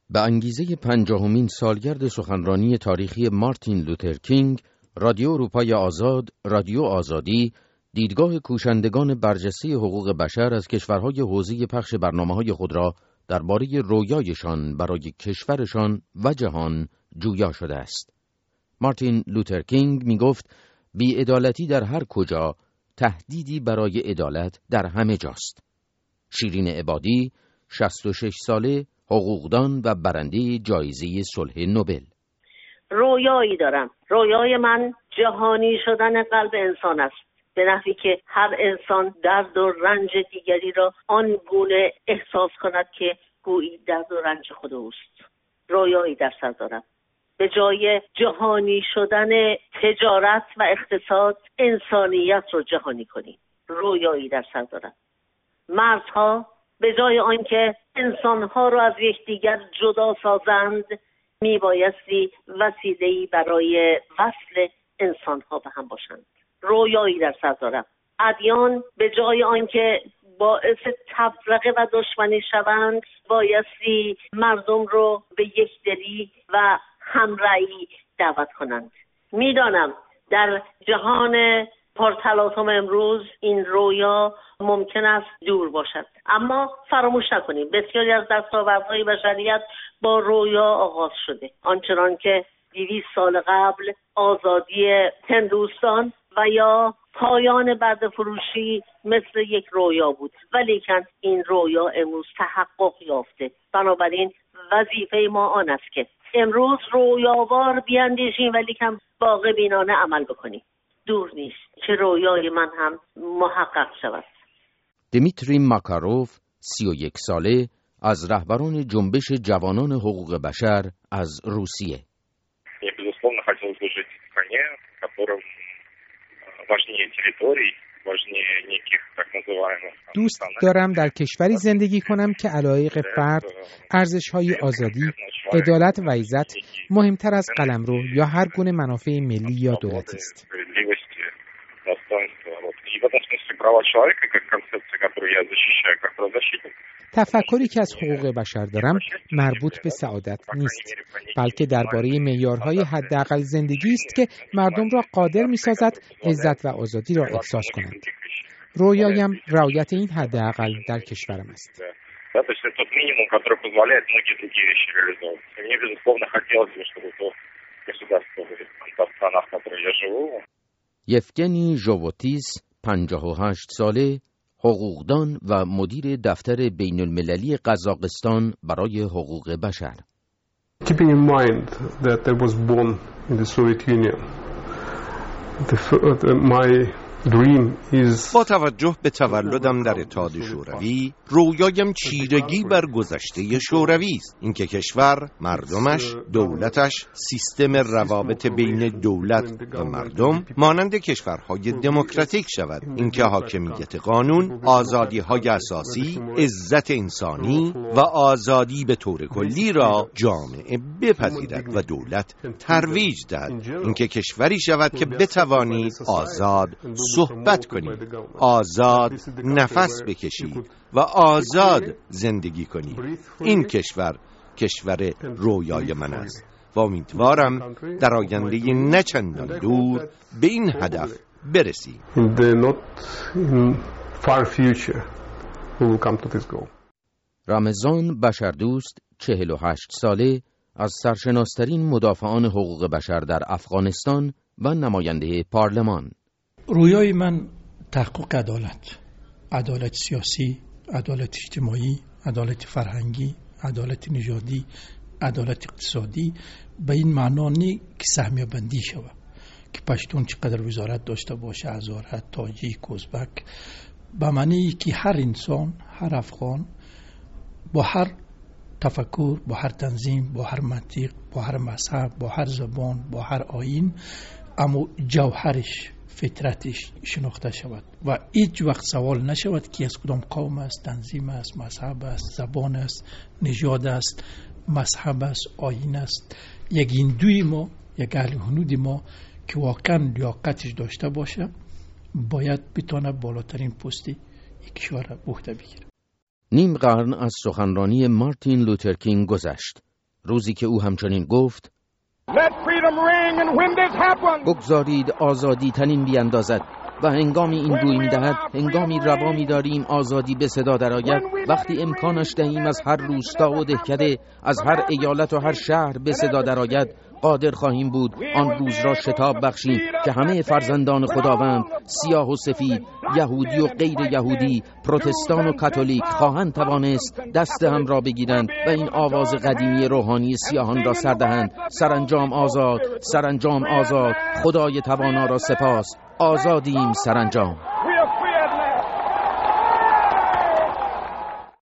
به انگیزه 50مین سالگرد سخنرانی تاریخی مارتین لوتر کینگ، رادیو اروپای آزاد، رادیو آزادی، دیدگاه کوشندگان برجسته حقوق بشر از کشورهای حوزه پخش برنامه‌های خود را درباره رویایشان برای کشورشان و جهان جویا شده است. مارتین لوتر کینگ می گفت بی‌عدالتی در هر کجا تهدیدی برای عدالت در همه جاست. شیرین عبادی، 66 ساله، حقوقدان و برنده جایزه صلح نوبل. رویایی دارم. رویای من جهانی شدن قلب انسان است، به نحوی که هر انسان درد و رنج دیگری را آن گونه احساس کند که گویی درد و رنج خود اوست. رویایی در سر دارم. به جای جهانی شدن تجارت و اقتصاد، انسانیت رو جهانی کنیم. رویایی در سر دارم. مردها به جای آنکه انسانها رو از یکدیگر جدا سازند، میبایستی وسیله‌ای برای وصل انسانها به هم باشند. رویایی در سر دارم. ادیان به جای آنکه باعث تفرقه و دشمنی شوند، بایستی مردم رو به یکدلی و همرأیی دعوت کنند. میدانم در جهان پرتلاطم امروز این رویا ممکن است دور باشد، اما فراموش نکنیم بسیاری از دستاوردهای بشریت با رویا آغاز شده. آنچنان که 200 سال قبل آزادی هندوستان و یا پایان برده فروشی مثل یک رویا بود، ولیکن این رویا امروز تحقق یافته. بنابراین وظیفه ما آن است که امروز رویاوار بیاندیشیم ولیکن واقع بینانه عمل بکنیم. دور نیست که رویای من هم محقق شود. دمیتری ماکاروف، 31 ساله، از رهبران جنبش جوانان حقوق بشر از روسیه. Я, безусловно, хотел бы жить в стране, в котором важнее территорий, важнее неких так называемых. دوست دارم در کشوری زندگی کنم که علایق فرد، ارزش‌های آزادی، عدالت و عزت مهمتر از قلمرو یا هر گونه منافع ملی یا دولتی است. تفکری که از حقوق بشر دارم مربوط به سعادت نیست، بلکه درباره معیارهای حداقل زندگی است که مردم را قادر می‌سازد عزت و آزادی را احساس کنند. رویایم رعایت این حداقل در کشورم است. یفگنی ژووتیس، 58 ساله، حقوقدان و مدیر دفتر بین المللی قزاقستان برای حقوق بشر. Keeping in mind that I was born in the Soviet Union, my dream is با توجه به تولدم در اتحاد شوروی، رویایم چیرگی بر گذشته شوروی است. اینکه کشور، مردمش، دولتش، سیستم روابط بین دولت و مردم مانند کشورهای دموکراتیک شود. اینکه حاکمیت قانون، آزادی‌های اساسی، عزت انسانی و آزادی به طور کلی را جامعه بپذیرد و دولت ترویج دهد. اینکه کشوری شود که بتوانید آزاد صحبت کنید، آزاد نفس بکشید و آزاد زندگی کنید. این کشور رویای من است و امیدوارم در آینده نه چندان دور به این هدف برسیم. رمضان بشردوست، 48 ساله، از سرشناسترین مدافعان حقوق بشر در افغانستان و نماینده پارلمان. رویای من تحقق عدالت سیاسی، عدالت اجتماعی، عدالت فرهنگی، عدالت نژادی، عدالت اقتصادی، به این معنا نی که سهمیه بندی شود که پشتون چقدر وزارت داشته باشه، هزاره، تاجیک، ازبک، به معنی که هر انسان، هر افغان با هر تفکر، با هر تنظیم، با هر منطق، با هر مذهب، با هر زبان، با هر آیین، اما جوهرش، فطرتش شناخته شود و هیچ وقت سوال نشود که از کدام قوم است، تنظیم است، مذهب است، زبان است، نژاد است، مذهب است، آیین است. یک هندوی ما، یک اهل هنود ما که واقعا لیاقتش داشته باشه باید بتونه بالاترین پستی یک کشور به عهده بگیره. نیم قرن از سخنرانی مارتین لوتر کینگ گذشت. روزی که او همچنین گفت بگذارید آزادی تنین بیندازد و هنگامی این روی می‌دهد، هنگامی روا می‌داریم آزادی به صدا درآید، وقتی امکانش دهیم از هر روستا و دهکده، از هر ایالت و هر شهر به صدا درآید، قادر خواهیم بود آن روز را شتاب بخشیم که همه فرزندان خداوند، سیاه و سفید، یهودی و غیر یهودی، پروتستان و کاتولیک خواهند توانست دست هم را بگیرند و این آواز قدیمی روحانی سیاهان را سر دهند: سرانجام آزاد، سرانجام آزاد، خدای توانا را سپاس، آزادیم سرانجام.